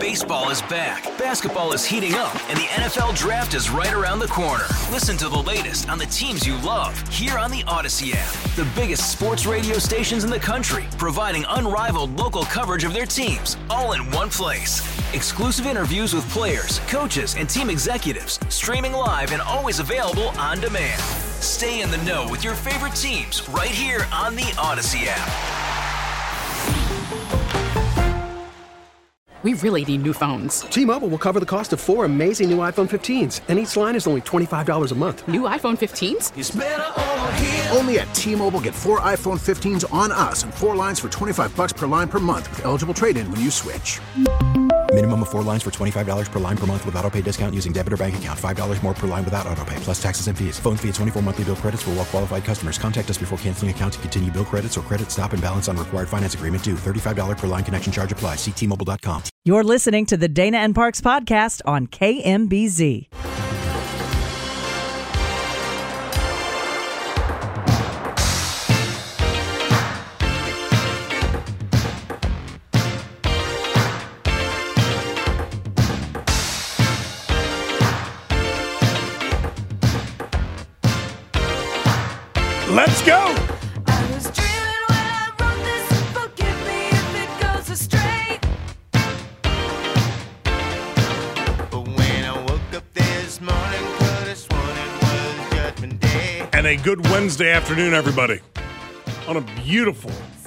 Baseball is back, basketball is heating up, and the NFL Draft is right around the corner. Listen to the latest on the teams you love here on the Odyssey app. The biggest sports radio stations in the country, providing unrivaled local coverage of their teams, all in one place. Exclusive interviews with players, coaches, and team executives, streaming live and always available on demand. Stay in the know with your favorite teams right here on the Odyssey app. We really need new phones. T-Mobile will cover the cost of 4 amazing new iPhone 15s, and each line is only $25 a month. New iPhone 15s? It's better over here. Only at T-Mobile, get 4 iPhone 15s on us and 4 lines for $25 per line per month with eligible trade-in when you switch. Minimum of 4 lines for $25 per line per month with autopay discount using debit or bank account. $5 more per line without autopay, plus taxes and fees. Phone fee at 24 monthly bill credits for well-qualified customers. Contact us before canceling account to continue bill credits or credit stop and balance on required finance agreement due. $35 per line connection charge applies. See T-Mobile.com. You're listening to the Dana and Parks podcast on KMBZ. Let's go! And a good Wednesday afternoon, everybody. On a beautiful,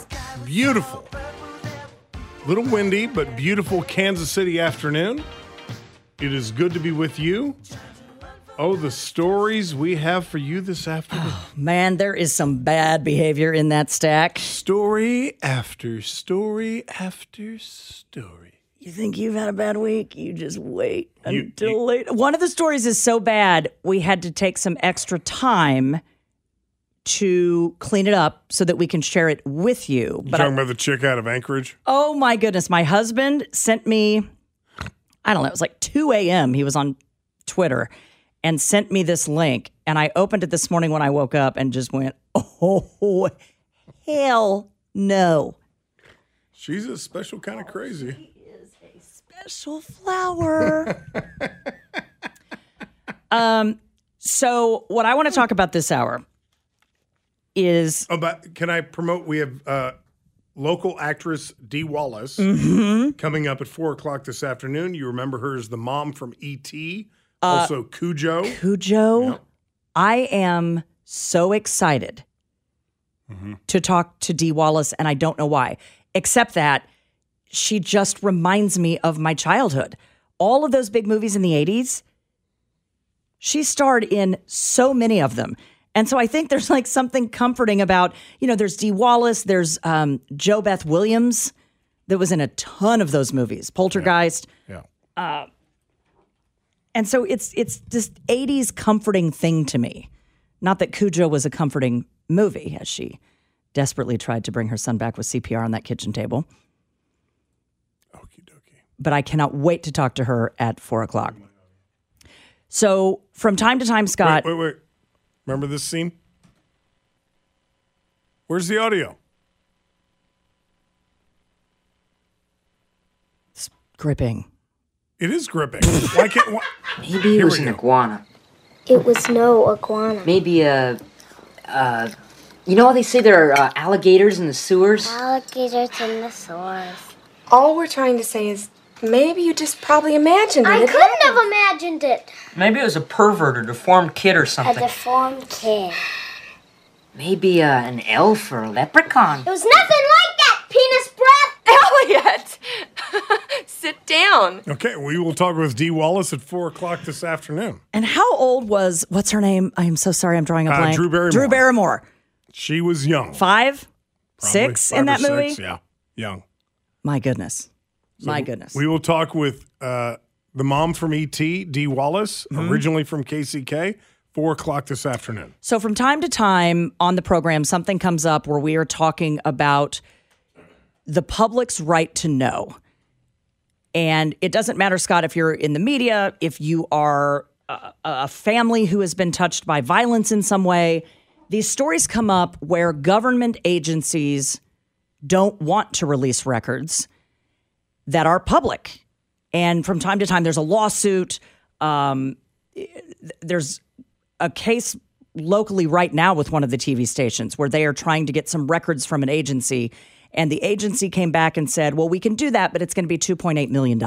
little windy, but beautiful Kansas City afternoon. It is good to be with you. Oh, the stories we have for you this afternoon. Oh, man, there is some bad behavior in that stack. Story after story after story. You think you've had a bad week? You just wait until later. One of the stories is so bad, we had to take some extra time to clean it up so that we can share it with you. You're talking about the chick out of Anchorage? Oh, my goodness. My husband sent me, I don't know, it was like 2 a.m. He was on Twitter and sent me this link. And I opened it this morning when I woke up and just went, oh, hell no. She's a special kind of crazy. She is a special flower. So what I want to talk about this hour is... Can I promote? We have local actress Dee Wallace coming up at 4 o'clock this afternoon. You remember her as the mom from E.T., also Cujo. Yep. I am so excited to talk to Dee Wallace, and I don't know why, except that she just reminds me of my childhood. All of those big movies in the 80s, she starred in so many of them. And so I think there's like something comforting about, there's Dee Wallace, there's Jo Beth Williams that was in a ton of those movies, Poltergeist. Yeah. And so it's this 80s comforting thing to me. Not that Cujo was a comforting movie, as she desperately tried to bring her son back with CPR on that kitchen table. Okie dokie. But I cannot wait to talk to her at 4 o'clock. So from time to time, Scott... Wait. Remember this scene? Where's the audio? It's gripping. It is gripping. Why can't... Maybe it was an iguana. It was no iguana. Maybe you know how they say there are alligators in the sewers? Alligators in the sewers. All we're trying to say is maybe you just probably imagined it. I couldn't have imagined it. Maybe it was a pervert or deformed kid or something. A deformed kid. Maybe an elf or a leprechaun. It was nothing like that, penis breath. Elliot! Sit down. Okay, we will talk with Dee Wallace at 4 o'clock this afternoon. And how old was, what's her name? I'm so sorry, I'm drawing a blank. Drew Barrymore. Drew Barrymore. She was young. 5? Probably 6 in that movie? 6, yeah, young. My goodness. So My goodness. We will talk with the mom from E.T., Dee Wallace, originally from KCK, 4 o'clock this afternoon. So from time to time on the program, something comes up where we are talking about the public's right to know. And it doesn't matter, Scott, if you're in the media, if you are a family who has been touched by violence in some way. These stories come up where government agencies don't want to release records that are public. And from time to time, there's a lawsuit. There's a case locally right now with one of the TV stations where they are trying to get some records from an agency. And the agency came back and said, well, we can do that, but it's going to be $2.8 million.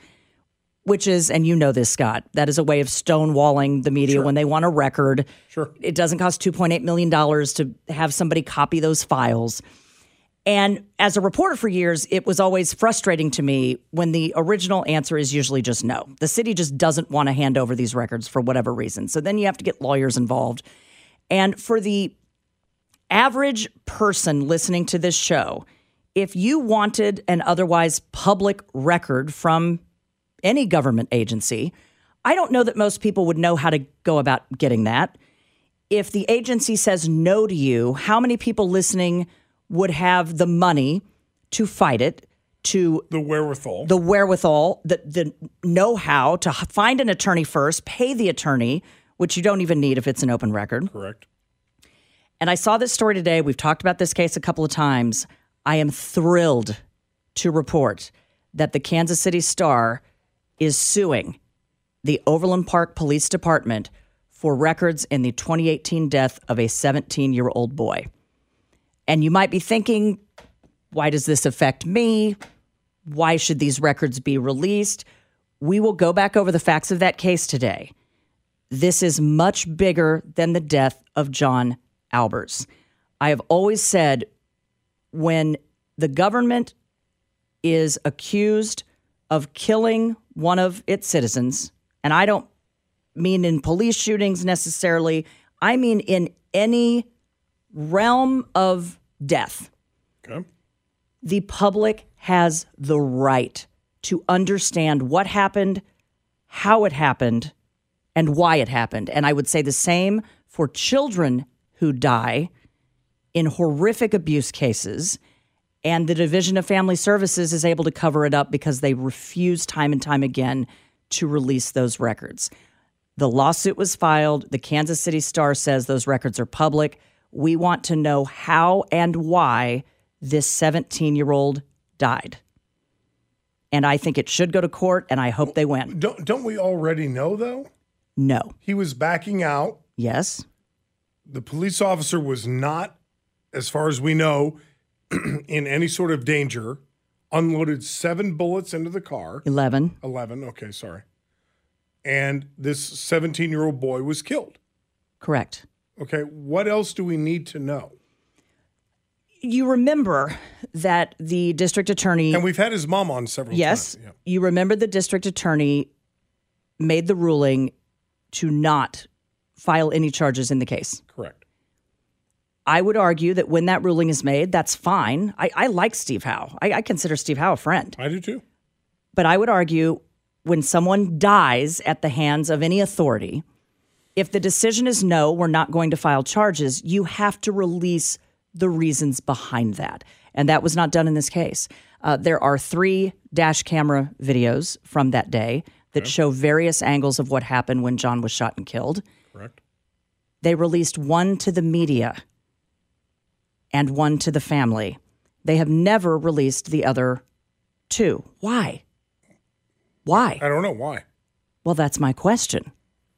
Which is, and you know this, Scott, that is a way of stonewalling the media when they want a record. Sure. It doesn't cost $2.8 million to have somebody copy those files. And as a reporter for years, it was always frustrating to me when the original answer is usually just no. The city just doesn't want to hand over these records for whatever reason. So then you have to get lawyers involved. And for the average person listening to this show, if you wanted an otherwise public record from any government agency, I don't know that most people would know how to go about getting that. If the agency says no to you, how many people listening would have the money to fight it, to the wherewithal, the know-how to find an attorney first, pay the attorney, which you don't even need if it's an open record. Correct. And I saw this story today. We've talked about this case a couple of times. I am thrilled to report that the Kansas City Star is suing the Overland Park Police Department for records in the 2018 death of a 17-year-old boy. And you might be thinking, why does this affect me? Why should these records be released? We will go back over the facts of that case today. This is much bigger than the death of John Albers. I have always said when the government is accused of killing one of its citizens, and I don't mean in police shootings necessarily, I mean in any realm of death. Okay. The public has the right to understand what happened, how it happened, and why it happened. And I would say the same for children who die in horrific abuse cases. And the Division of Family Services is able to cover it up because they refuse time and time again to release those records. The lawsuit was filed. The Kansas City Star says those records are public. We want to know how and why this 17-year-old died. And I think it should go to court, and I hope they win. Don't we already know, though? No. He was backing out. Yes. The police officer was not, as far as we know, in any sort of danger, unloaded 7 bullets into the car. 11. Okay, sorry. And this 17-year-old boy was killed. Correct. Okay, what else do we need to know? You remember that the district attorney... And we've had his mom on several times. Yes. You remember the district attorney made the ruling to not file any charges in the case. Correct. I would argue that when that ruling is made, that's fine. I like Steve Howe. I consider Steve Howe a friend. I do too. But I would argue when someone dies at the hands of any authority, if the decision is no, we're not going to file charges, you have to release the reasons behind that. And that was not done in this case. There are 3 dash camera videos from that day that show various angles of what happened when John was shot and killed. Correct. They released one to the media and one to the family. They have never released the other 2. Why? Why? I don't know why. Well, that's my question.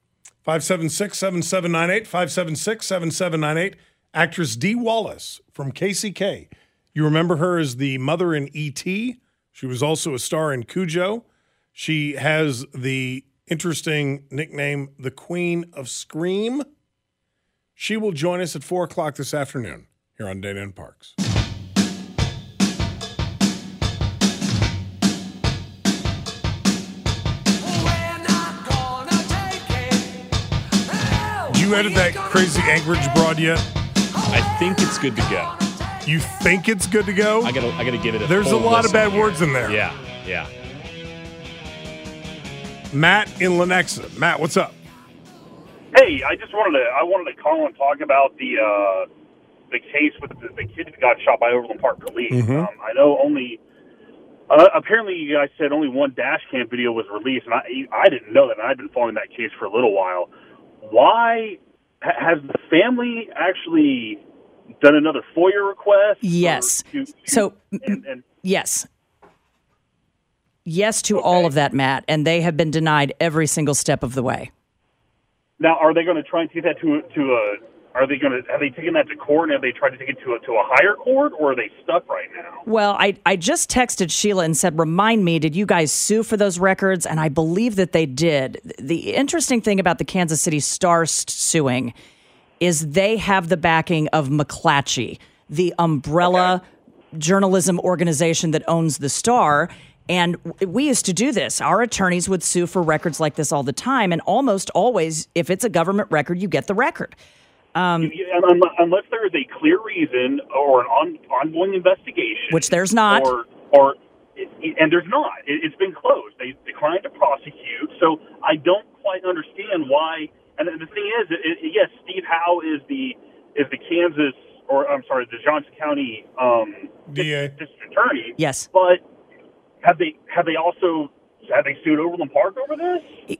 576-7798, 576-7798. Actress Dee Wallace from KCK. You remember her as the mother in E.T.? She was also a star in Cujo. She has the interesting nickname, the Queen of Scream. She will join us at 4 o'clock this afternoon here on Dana and Parks. Did you edit that crazy Anchorage broad yet? I think it's good to go. You think it's good to go? I gotta give it a There's a lot of bad words in there. Yeah. Matt in Lenexa. Matt, what's up? Hey, I wanted to call and talk about the case with the kid that got shot by Overland Park Police. Mm-hmm. I know apparently you guys said only one dash cam video was released, and I didn't know that, and I've been following that case for a little while. Why has the family actually done another FOIA request? Yes. Yes. yes to all of that, Matt, and they have been denied every single step of the way. Now, are they going to try and take that have they taken that to court, and have they tried to take it to a higher court, or are they stuck right now? Well, I just texted Sheila and said, remind me, did you guys sue for those records? And I believe that they did. The interesting thing about the Kansas City Star suing is they have the backing of McClatchy, the umbrella journalism organization that owns the Star. And we used to do this. Our attorneys would sue for records like this all the time. And almost always, if it's a government record, you get the record. Unless there is a clear reason or an ongoing investigation. Which there's not. And there's not. It's been closed. They declined to prosecute. So I don't quite understand why. And the thing is, yes, Steve Howe is the Kansas, the Johnson County district attorney. Yes. But have they sued Overland Park over this?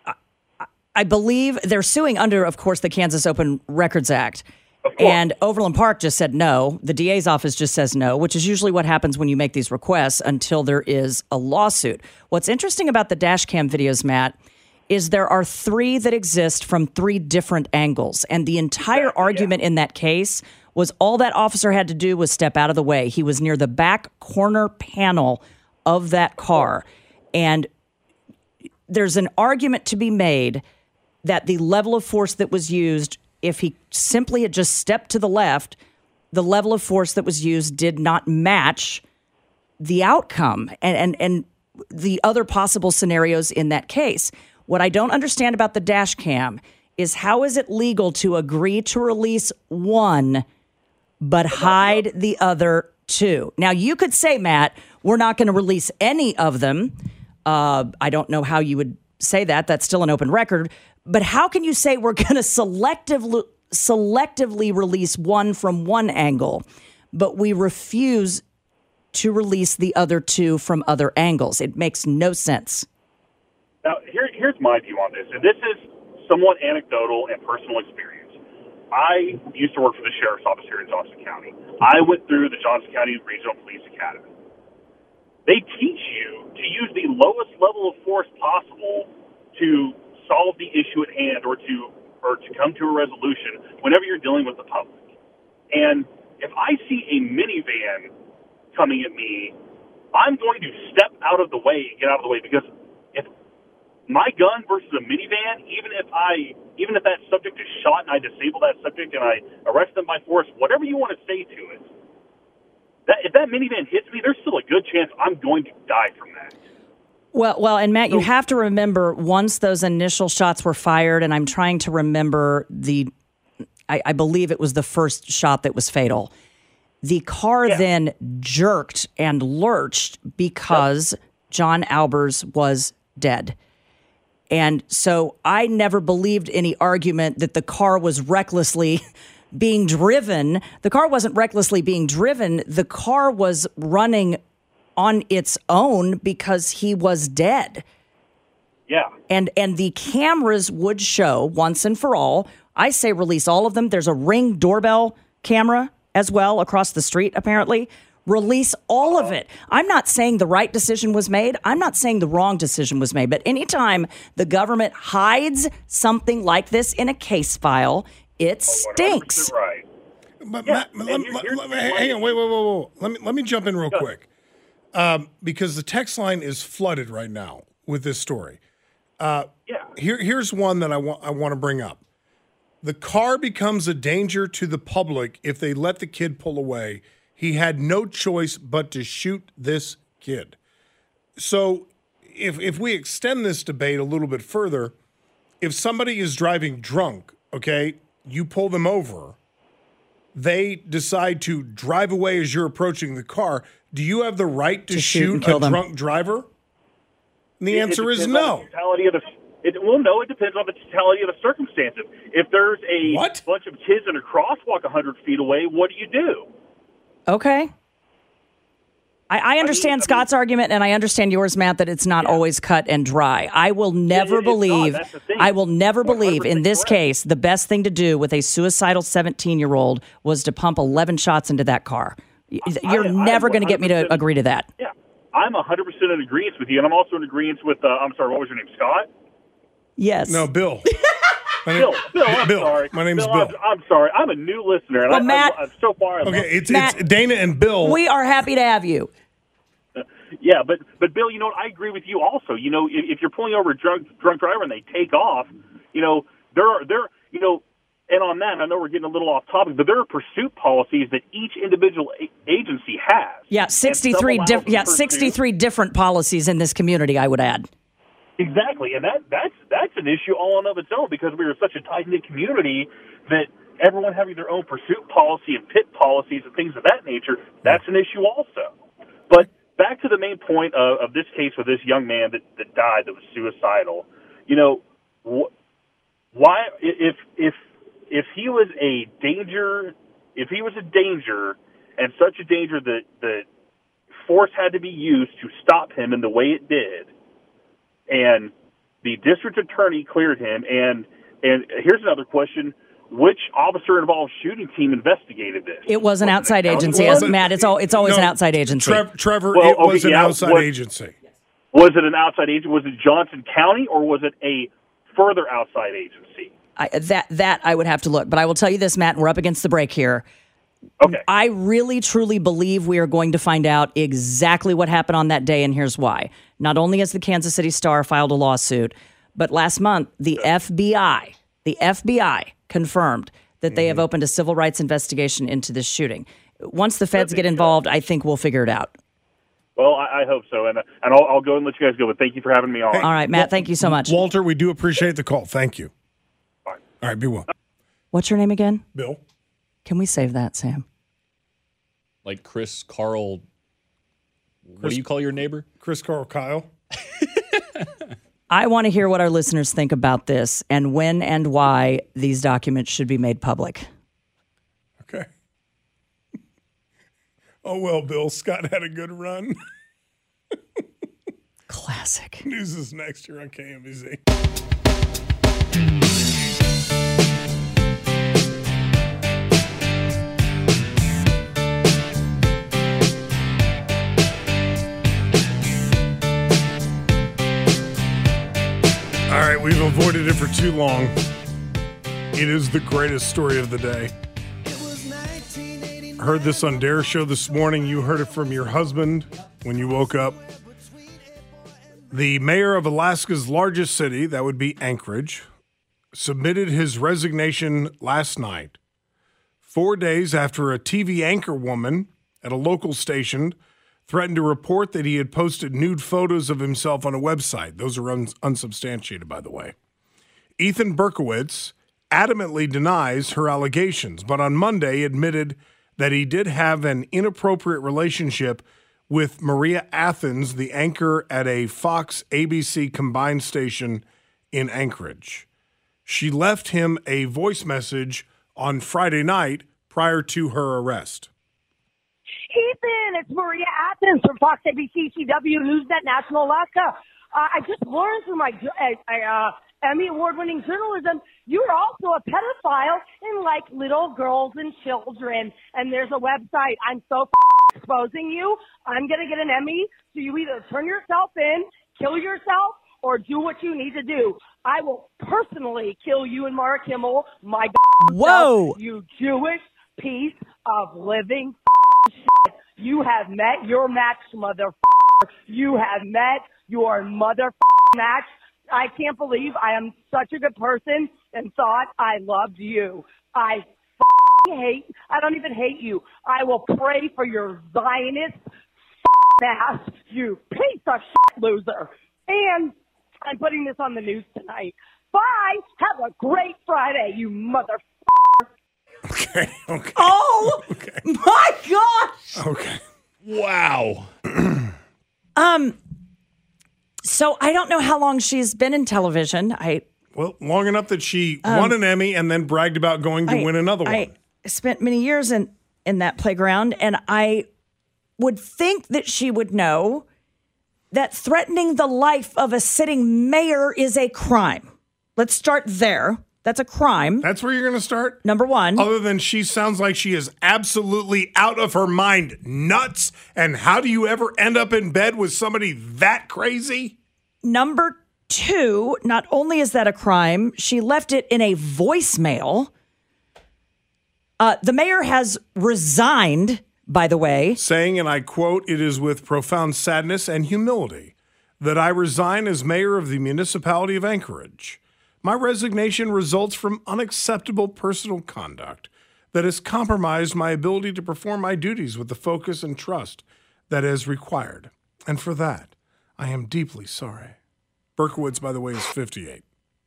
I believe they're suing under, of course, the Kansas Open Records Act. And Overland Park just said no. The DA's office just says no, which is usually what happens when you make these requests until there is a lawsuit. What's interesting about the dash cam videos, Matt, is there are 3 that exist from 3 different angles. And the entire argument in that case was all that officer had to do was step out of the way. He was near the back corner panel of that car. And there's an argument to be made that the level of force that was used, if he simply had just stepped to the left, the level of force that was used did not match the outcome and the other possible scenarios in that case. What I don't understand about the dash cam is how is it legal to agree to release one but hide the other 2? Now, you could say, Matt, we're not going to release any of them. I don't know how you would say that. That's still an open record. But how can you say we're going to selectively release one from one angle, but we refuse to release the other 2 from other angles? It makes no sense. Now, here's my view on this, and this is somewhat anecdotal and personal experience. I used to work for the Sheriff's Office here in Johnson County. I went through the Johnson County Regional Police Academy. They teach you to use the lowest level of force possible to solve the issue at hand or to come to a resolution whenever you're dealing with the public. And if I see a minivan coming at me, I'm going to step out of the way and get out of the way, because if my gun versus a minivan, even if that subject is shot and I disable that subject and I arrest them by force, whatever you want to say to it, if that minivan hits me, there's still a good chance I'm going to die from that. Well, and Matt, you have to remember once those initial shots were fired, and I'm trying to remember I believe it was the first shot that was fatal. The car then jerked and lurched because John Albers was dead. And so I never believed any argument that the car was recklessly being driven. The car wasn't recklessly being driven. The car was running on its own because he was dead. Yeah. And the cameras would show once and for all. I say release all of them. There's a Ring doorbell camera as well across the street, apparently. Release all of it. I'm not saying the right decision was made. I'm not saying the wrong decision was made. But anytime the government hides something like this in a case file, it stinks. Right. But Matt, hang on, wait. Let me jump in real quick. Because the text line is flooded right now with this story. Here's one that I want to bring up. The car becomes a danger to the public if they let the kid pull away. He had no choice but to shoot this kid. So if we extend this debate a little bit further, if somebody is driving drunk, okay, you pull them over, they decide to drive away as you're approaching the car, do you have the right to shoot a drunk driver? And the answer is no. It depends on the totality of the circumstances. If there's a bunch of kids in a crosswalk 100 feet away, what do you do? Okay. I understand Scott's argument, and I understand yours, Matt, that it's not always cut and dry. I will never believe in this case the best thing to do with a suicidal 17-year-old was to pump 11 shots into that car. You're never going to get me to agree to that. Yeah, I'm 100% in agreement with you, and I'm also in agreement with, I'm sorry, what was your name, Scott? Yes. No, Bill. Bill, I'm sorry. My name's Bill. I'm sorry. I'm a new listener, and Well, Matt, I'm so far. Okay, it's Matt, Dana and Bill. We are happy to have you. Yeah, but Bill, you know what? I agree with you also. You know, if you're pulling over a drunk driver and they take off, you know, and on that, I know we're getting a little off topic, but there are pursuit policies that each individual agency has. Yeah, 63 different policies in this community, I would add. Exactly, and that's an issue all in of its own, because we are such a tight-knit community that everyone having their own pursuit policy and pit policies and things of that nature, that's an issue also. But back to the main point of this case with this young man that died, that was suicidal. You know, why if he was a danger, and such a danger that force had to be used to stop him in the way it did, and the district attorney cleared him, and here's another question: which officer-involved shooting team investigated this? It was an outside agency, Matt. It's always an outside agency. Trevor, it was an outside agency. Was it an outside agency? Was it Johnson County, or was it a further outside agency? That I would have to look. But I will tell you this, Matt, and we're up against the break here. Okay. I really, truly believe we are going to find out exactly what happened on that day, and here's why. Not only has the Kansas City Star filed a lawsuit, but last month, the FBI confirmed that they have opened a civil rights investigation into this shooting. Once the feds get involved, I think we'll figure it out. Well, I hope so, and I'll go and let you guys go, but thank you for having me on. All right, Matt, thank you so much. Walter, we do appreciate the call. Thank you. Bye. All right, be well. What's your name again? Bill. Can we save that, Sam? Like Chris Carl. What do you call your neighbor? Chris Carl Kyle. I want to hear what our listeners think about this and when and why these documents should be made public. Okay. Oh, well, Bill, Scott had a good run. Classic. News is next year on KMBZ. All right, we've avoided it for too long. It is the greatest story of the day. Heard this on Dare Show this morning. You heard it from your husband when you woke up. The mayor of Alaska's largest city, that would be Anchorage, submitted his resignation last night, 4 days after a TV anchor woman at a local station threatened to report that he had posted nude photos of himself on a website. Those are unsubstantiated, by the way. Ethan Berkowitz adamantly denies her allegations, but on Monday admitted that he did have an inappropriate relationship with Maria Athens, the anchor at a Fox ABC combined station in Anchorage. She left him a voice message on Friday night prior to her arrest. Ethan, it's Maria Athens from Fox ABC CW Newsnet National Alaska. I just learned through my Emmy Award-winning journalism, you're also a pedophile in like little girls and children. And there's a website. I'm so exposing you. I'm going to get an Emmy. So you either turn yourself in, kill yourself, or do what you need to do. I will personally kill you and Mara Kimmel, my Whoa, self, you Jewish piece of living shit. You have met your match, motherfucker. You have met your motherfucking match. I can't believe I am such a good person and thought I loved you. I don't even hate you. I will pray for your Zionist ass, you piece of shit loser. And I'm putting this on the news tonight. Bye. Have a great Friday, you motherfucker. Okay. Oh, okay. My gosh. Okay. Wow. So I don't know how long she's been in television. Well, long enough that she won an Emmy and then bragged about going to win another one. I spent many years in that playground, and I would think that she would know that threatening the life of a sitting mayor is a crime. Let's start there. That's a crime. That's where you're going to start? Number one. Other than she sounds like she is absolutely out of her mind nuts. And how do you ever end up in bed with somebody that crazy? Number two, not only is that a crime, she left it in a voicemail. The mayor has resigned, by the way. Saying, and I quote, "It is with profound sadness and humility that I resign as mayor of the municipality of Anchorage. My resignation results from unacceptable personal conduct that has compromised my ability to perform my duties with the focus and trust that is required. And for that, I am deeply sorry." Berkowitz, by the way, is 58.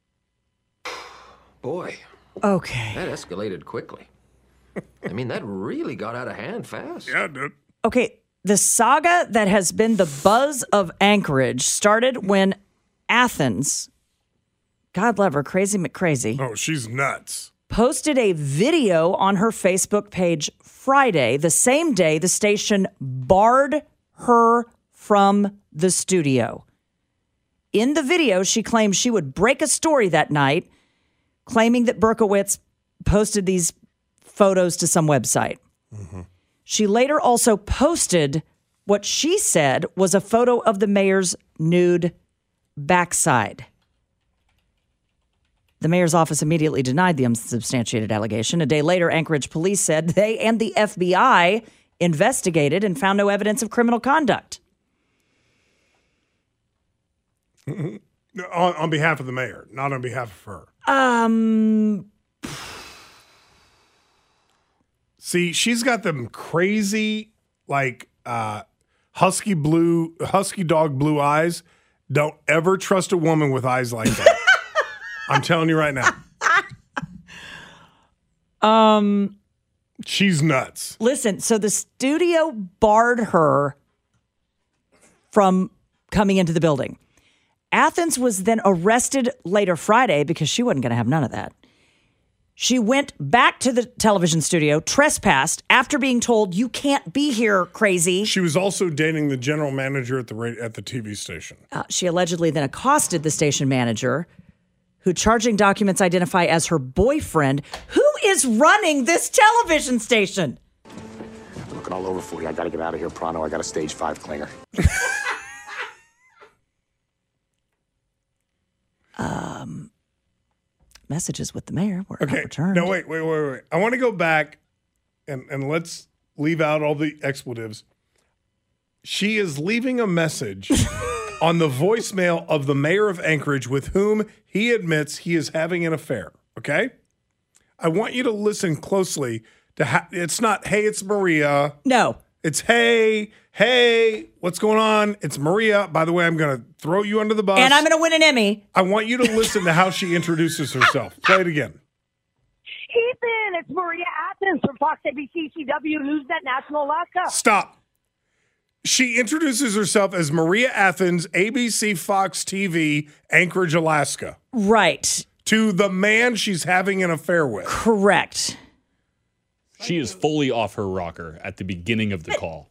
Boy. Okay. That escalated quickly. I mean, that really got out of hand fast. Yeah, it did. Okay, the saga that has been the buzz of Anchorage started when Athens, God love her, Crazy McCrazy. Oh, she's nuts. Posted a video on her Facebook page Friday, the same day the station barred her from the studio. In the video, she claimed she would break a story that night, claiming that Berkowitz posted these photos to some website. Mm-hmm. She later also posted what she said was a photo of the mayor's nude backside. The mayor's office immediately denied the unsubstantiated allegation. A day later, Anchorage police said they and the FBI investigated and found no evidence of criminal conduct. On behalf of the mayor, not on behalf of her. See, she's got them crazy, like, husky dog blue eyes. Don't ever trust a woman with eyes like that. I'm telling you right now. She's nuts. Listen, so the studio barred her from coming into the building. Athens was then arrested later Friday because she wasn't going to have none of that. She went back to the television studio, trespassed after being told, "You can't be here, crazy." She was also dating the general manager at the TV station. She allegedly then accosted the station manager, who charging documents identify as her boyfriend, who is running this television station. I'm looking all over for you. I got to get out of here pronto. I got a stage 5 clinger. Messages with the mayor were not Okay. returned. No, wait. I want to go back and let's leave out all the expletives. She is leaving a message on the voicemail of the mayor of Anchorage with whom he admits he is having an affair. Okay? I want you to listen closely to it's not, "Hey, it's Maria." No. It's, hey, what's going on? It's Maria. By the way, I'm going to throw you under the bus. And I'm going to win an Emmy. I want you to listen to how she introduces herself. Play it again. Ethan, it's Maria Athens from Fox ABC CW Newsnet National Alaska. Stop. She introduces herself as Maria Athens, ABC Fox TV, Anchorage, Alaska. Right. To the man she's having an affair with. Correct. She is fully off her rocker at the beginning of the call.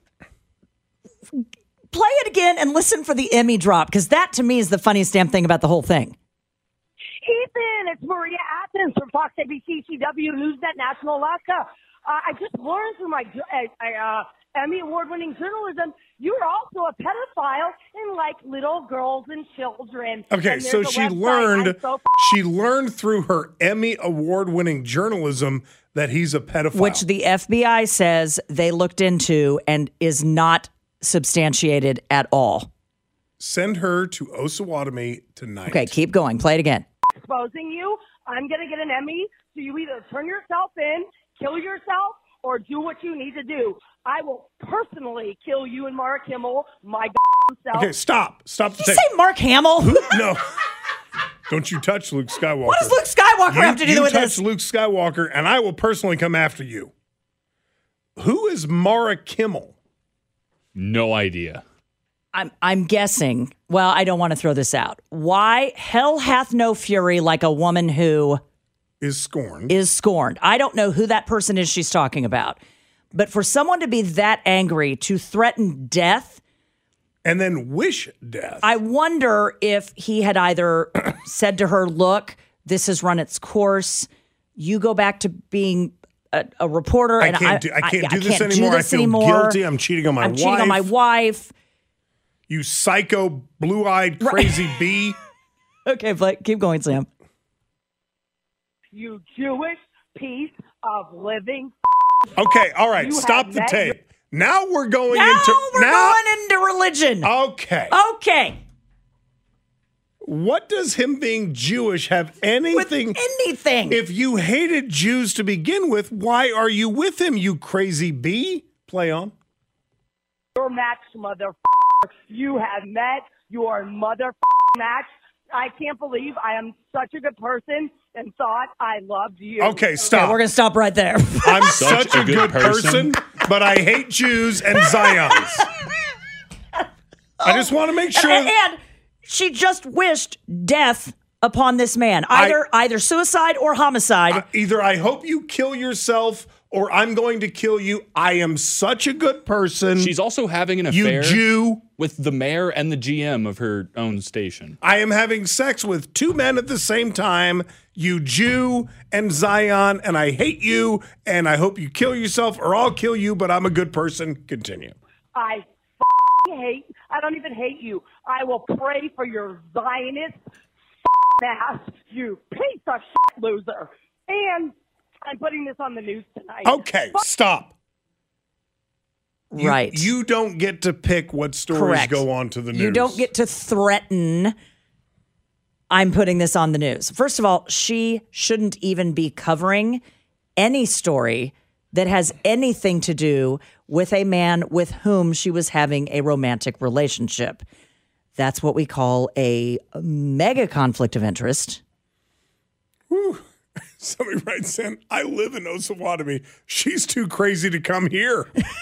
Play it again and listen for the Emmy drop, because that to me is the funniest damn thing about the whole thing. Ethan, it's Maria Athens from Fox ABC CW Newsnet National Alaska. I just learned through my Emmy award-winning journalism, you're also a pedophile and like little girls and children. Okay, and so there's a she website, learned through her Emmy award-winning journalism that he's a pedophile. Which the FBI says they looked into and is not substantiated at all. Send her to Osawatomie tonight. Okay, keep going. Play it again. exposing you. I'm going to get an Emmy. So you either turn yourself in, kill yourself, or do what you need to do. I will personally kill you and Mark Hamill, my self. Okay, stop. Stop the Did you say Mark Hamill? No. Don't you touch Luke Skywalker. What does Luke Skywalker have to do with this? You touch Luke Skywalker, and I will personally come after you. Who is Mara Kimmel? No idea. I'm guessing. Well, I don't want to throw this out. Why hell hath no fury like a woman who is scorned. I don't know who that person is she's talking about. But for someone to be that angry, to threaten death, and then wish death. I wonder if he had either said to her, look, This has run its course. You go back to being a reporter. I can't do this anymore. I feel guilty. I'm cheating on my wife. You psycho, blue-eyed, crazy bee. Okay, but keep going, Sam. You Jewish piece of living. Okay, all right. Stop the tape. Now we're going into religion. Okay. What does him being Jewish have anything? If you hated Jews to begin with, why are you with him, you crazy bee? Play on. Your match, mother. You have met your mother match. I can't believe I am such a good person and thought I loved you. Okay, stop. Okay, we're going to stop right there. I'm such a good person, but I hate Jews and Zions. I just want to make sure. And she just wished death upon this man, either suicide or homicide. Either I hope you kill yourself or I'm going to kill you. I am such a good person. She's also having an affair with the mayor and the GM of her own station. I am having sex with two men at the same time, you Jew and Zion, and I hate you, and I hope you kill yourself or I'll kill you, but I'm a good person. Continue. I don't even hate you. I will pray for your Zionist ass, you piece of shit loser. And I'm putting this on the news tonight. Okay, stop. Right. You don't get to pick what stories go on to the news. You don't get to threaten, I'm putting this on the news. First of all, she shouldn't even be covering any story that has anything to do with a man with whom she was having a romantic relationship. That's what we call a mega conflict of interest. Whew. Somebody writes in, I live in Osawatomie. She's too crazy to come here.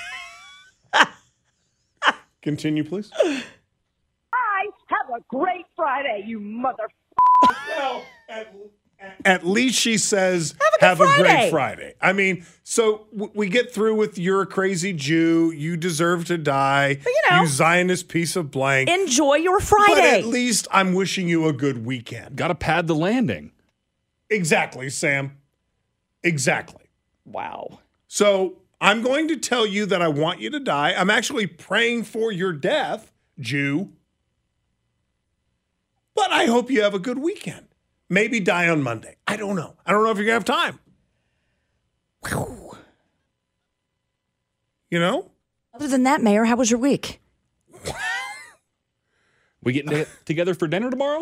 Continue, please. I have a great Friday, you mother. Well, at least she says, have a great Friday. I mean, so we get through with you're a crazy Jew. You deserve to die. But you Zionist piece of blank. Enjoy your Friday. But at least I'm wishing you a good weekend. Got to pad the landing. Exactly, Sam. Exactly. Wow. So I'm going to tell you that I want you to die. I'm actually praying for your death, Jew. But I hope you have a good weekend. Maybe die on Monday. I don't know. I don't know if you're going to have time. Whew. You know? Other than that, Mayor, how was your week? We getting together for dinner tomorrow?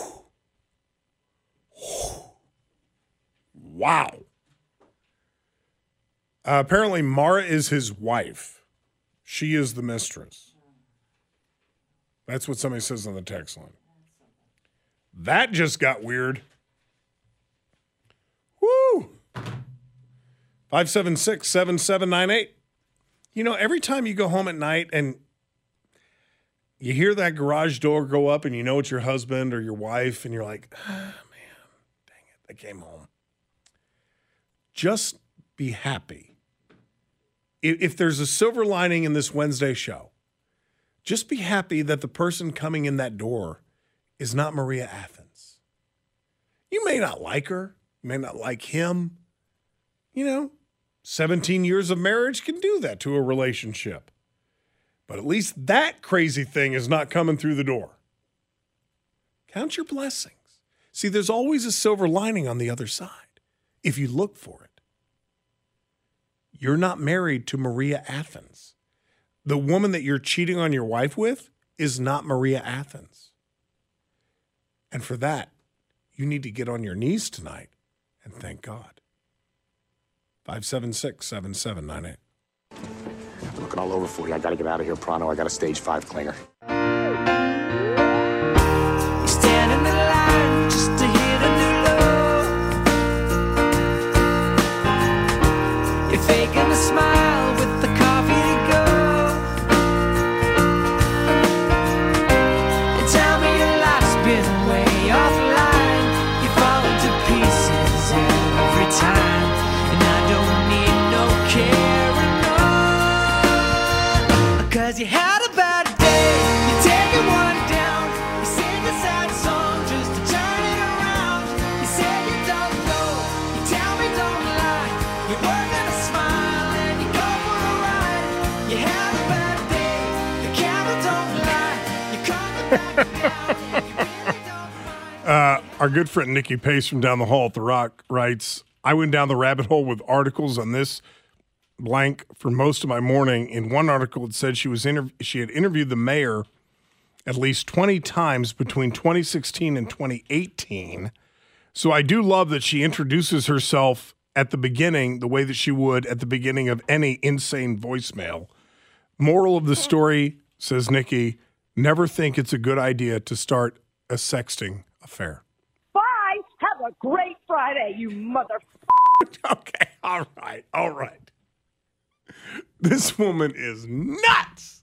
Wow. Apparently, Mara is his wife. She is the mistress. That's what somebody says on the text line. That just got weird. Woo! 576-7798. You know, every time you go home at night and you hear that garage door go up and you know it's your husband or your wife and you're like, oh, man, dang it, they came home. Just be happy. If there's a silver lining in this Wednesday show, just be happy that the person coming in that door is not Maria Athens. You may not like her. You may not like him. 17 years of marriage can do that to a relationship. But at least that crazy thing is not coming through the door. Count your blessings. See, there's always a silver lining on the other side if you look for it. You're not married to Maria Athens. The woman that you're cheating on your wife with is not Maria Athens. And for that, you need to get on your knees tonight and thank God. 576-7798. I'm looking all over for you. I got to get out of here pronto. I got a stage 5 clinger. You stand in the line just to hit a new low. You're faking a smile with the coffee to go. And tell me your life's been way offline. You fall into pieces every time. And I don't need no carrying on. 'Cause you had a bad day. Our good friend Nikki Pace from down the hall at The Rock writes, I went down the rabbit hole with articles on this blank for most of my morning. In one article, it said she had interviewed the mayor at least 20 times between 2016 and 2018. So I do love that she introduces herself at the beginning the way that she would at the beginning of any insane voicemail. Moral of the story, says Nikki, never think it's a good idea to start a sexting affair. Bye. Have a great Friday, you mother. Okay, all right. This woman is nuts.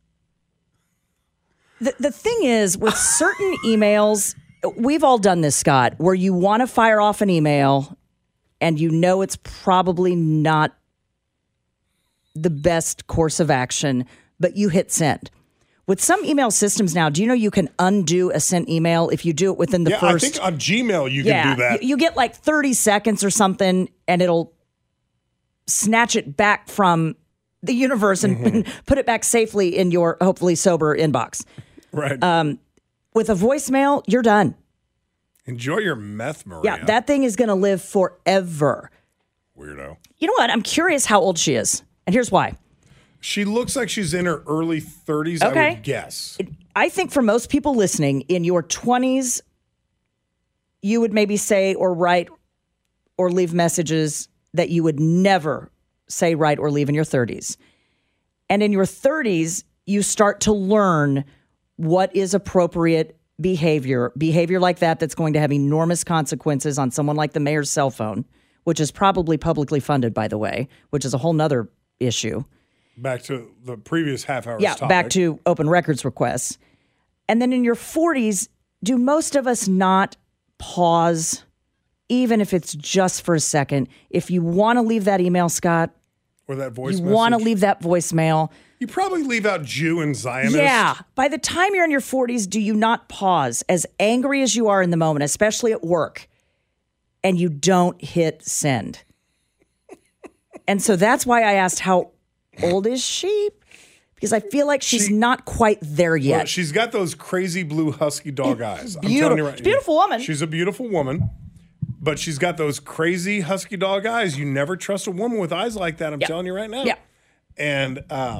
The thing is, with certain emails, we've all done this, Scott, where you want to fire off an email and you know it's probably not the best course of action, but you hit send. With some email systems now, do you know you can undo a sent email if you do it within the first... I think on Gmail you can do that. You get like 30 seconds or something, and it'll snatch it back from the universe and put it back safely in your hopefully sober inbox. Right. With a voicemail, you're done. Enjoy your meth, Maria. Yeah, that thing is going to live forever. Weirdo. You know what? I'm curious how old she is, and here's why. She looks like she's in her early 30s, Okay. I would guess. I think for most people listening, in your 20s, you would maybe say or write or leave messages that you would never say, write, or leave in your 30s. And in your 30s, you start to learn what is appropriate behavior like that's going to have enormous consequences on someone like the mayor's cell phone, which is probably publicly funded, by the way, which is a whole nother issue. Back to the previous half hour. Yeah, back to open records requests. And then in your 40s, do most of us not pause, even if it's just for a second? If you want to leave that email, Scott, or that voice you message. want to leave that voicemail. You probably leave out Jew and Zionist. Yeah. By the time you're in your 40s, do you not pause, as angry as you are in the moment, especially at work, and you don't hit send? And so that's why I asked, how old is she? Because I feel like she's not quite there yet. Well, she's got those crazy blue husky dog eyes. I'm telling Beautiful. you right. She's a beautiful woman. She's a beautiful woman, but she's got those crazy husky dog eyes. You never trust a woman with eyes like that. I'm telling you right now. Yeah. And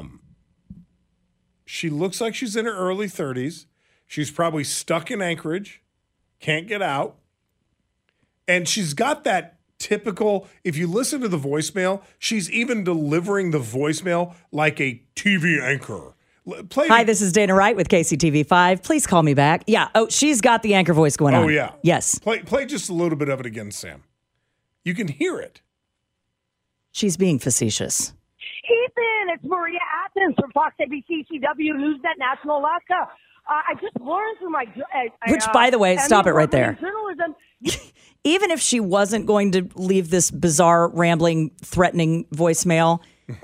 she looks like she's in her early 30s. She's probably stuck in Anchorage, can't get out. And she's got that typical, if you listen to the voicemail, she's even delivering the voicemail like a TV anchor. Hi, this is Dana Wright with KCTV5. Please call me back. Yeah. Oh, she's got the anchor voice going on. Oh, yeah. Yes. Play just a little bit of it again, Sam. You can hear it. She's being facetious. Ethan, it's Maria Athens from Fox ABC, CW, Newsnet, National Alaska. I just learned through my... Which, by the way, stop it right there. Journalism. Even if she wasn't going to leave this bizarre, rambling, threatening voicemail,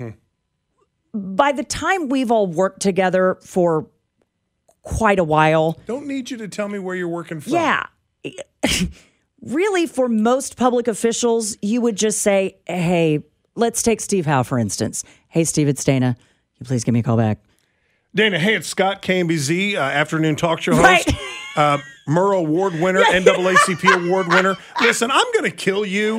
by the time we've all worked together for quite a while... Don't need you to tell me where you're working from. Yeah. Really, for most public officials, you would just say, hey, let's take Steve Howe, for instance. Hey, Steve, it's Dana. Can you please give me a call back? Dana, hey, it's Scott, KMBZ, afternoon talk show host. Right. Murrow Award winner, NAACP Award winner. Listen, I'm going to kill you.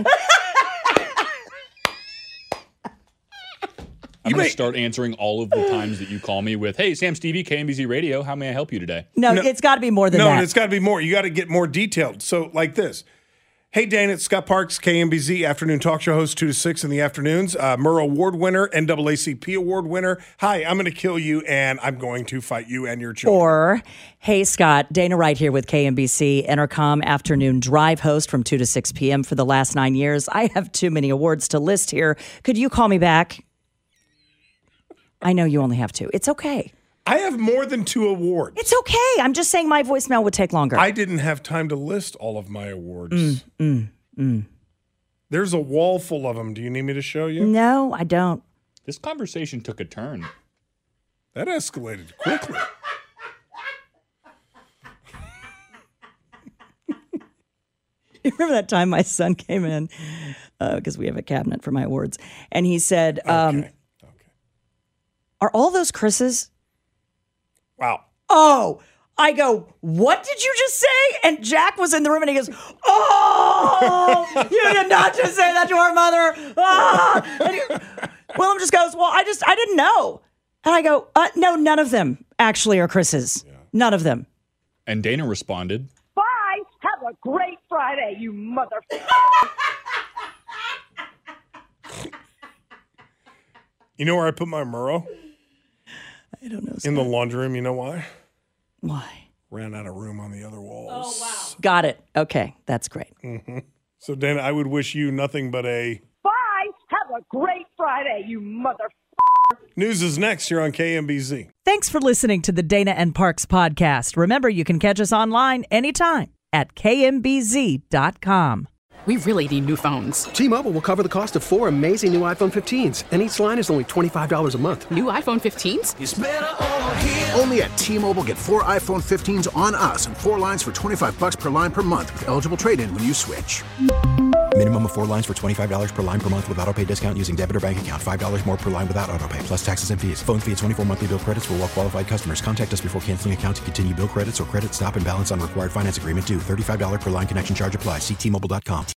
I'm going to start answering all of the times that you call me with, hey, Sam Stevie, KMBZ Radio, how may I help you today? No, it's got to be more than that. No, it's got to be more. You got to get more detailed. So like this. Hey, Dana, it's Scott Parks, KMBZ, afternoon talk show host, 2 to 6 in the afternoons. Murrow Award winner, NAACP Award winner. Hi, I'm going to kill you, and I'm going to fight you and your children. Or, hey, Scott, Dana Wright here with KMBC, Entercom afternoon drive host from 2 to 6 p.m. for the last 9 years. I have too many awards to list here. Could you call me back? I know you only have 2. It's okay. I have more than 2 awards. It's okay. I'm just saying my voicemail would take longer. I didn't have time to list all of my awards. There's a wall full of them. Do you need me to show you? No, I don't. This conversation took a turn. That escalated quickly. You remember that time my son came in, because we have a cabinet for my awards, and he said, are all those Chris's? Wow. Oh, I go, what did you just say? And Jack was in the room and he goes, oh, you did not just say that to our mother. Willem just goes, well, I didn't know. And I go, no, none of them actually are Chris's. Yeah. None of them. And Dana responded, Bye. Have a great Friday, you motherfucker. You know where I put my Murrow? I don't know. In the laundry room. You know why? Why? Ran out of room on the other walls. Oh, wow. Got it. Okay. That's great. Mm-hmm. So, Dana, I would wish you nothing but a... Bye. Have a great Friday, you motherfucker. News is next here on KMBZ. Thanks for listening to the Dana and Parks podcast. Remember, you can catch us online anytime at kmbz.com. We really need new phones. T-Mobile will cover the cost of 4 amazing new iPhone 15s, and each line is only $25 a month. New iPhone 15s? It's better over here. Only at T-Mobile, get 4 iPhone 15s on us and 4 lines for $25 per line per month with eligible trade-in when you switch. Minimum of 4 lines for $25 per line per month with autopay discount using debit or bank account. $5 more per line without autopay, plus taxes and fees. Phone fee at 24 monthly bill credits for well-qualified customers. Contact us before canceling account to continue bill credits or credit stop and balance on required finance agreement due. $35 per line connection charge applies. See T-Mobile.com.